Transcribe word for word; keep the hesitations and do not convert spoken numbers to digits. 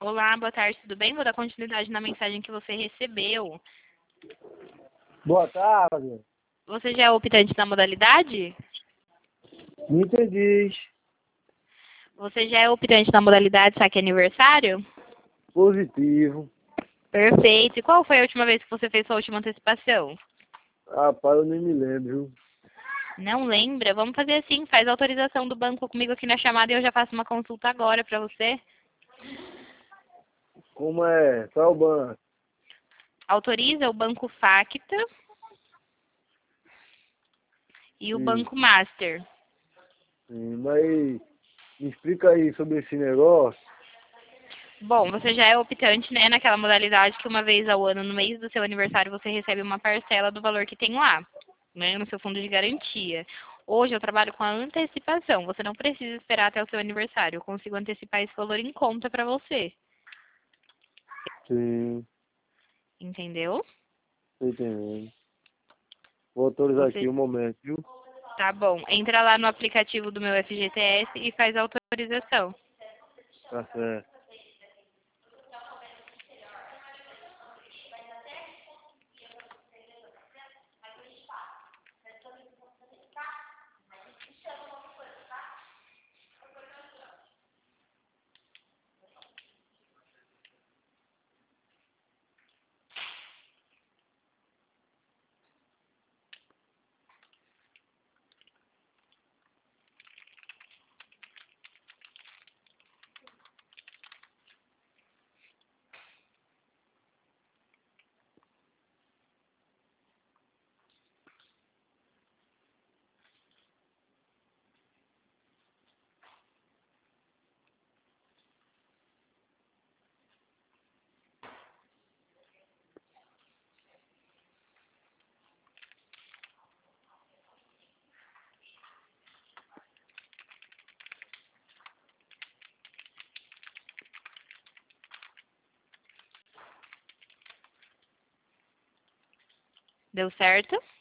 Olá, boa tarde, tudo bem? Vou dar continuidade na mensagem que você recebeu. Boa tarde. Você já é optante na modalidade? Me entendi. Você já é optante na modalidade saque aniversário? Positivo. Perfeito. E qual foi a última vez que você fez sua última antecipação? Rapaz, eu nem me lembro. Não lembra? Vamos fazer assim, faz a autorização do banco comigo aqui na chamada e eu já faço uma consulta agora para você. Como é? Qual é o banco? Autoriza o Banco Facta e o Sim, Banco Master. sim, mas me explica aí sobre esse negócio. Bom, você já é optante, né, naquela modalidade que uma vez ao ano, no mês do seu aniversário, você recebe uma parcela do valor que tem lá, né, no seu fundo de garantia. Hoje eu trabalho com a antecipação. Você não precisa esperar até o seu aniversário. Eu consigo antecipar esse valor em conta para você. Sim, Entendeu? tô entendendo. Vou autorizar aqui Você um momento, viu? Tá bom. Entra lá no aplicativo do meu F G T S e faz a autorização. Tá certo. Deu certo?